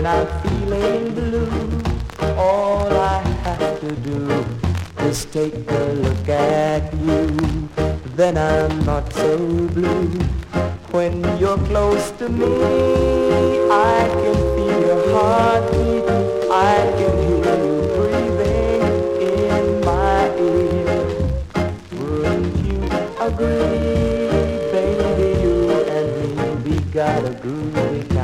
When I'm feeling blue, all I have to do is take a look at you. Then I'm not so blue. When you're close to me, I can feel your heartbeat. I can hear you breathing in my ear. Wouldn't you agree, baby, you and me, we got a groovy